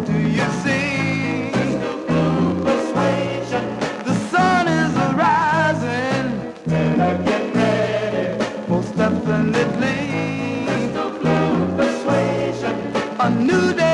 Do you see? Persuasion. The sun is rising. Better get ready. Most definitely. Persuasion. A new day.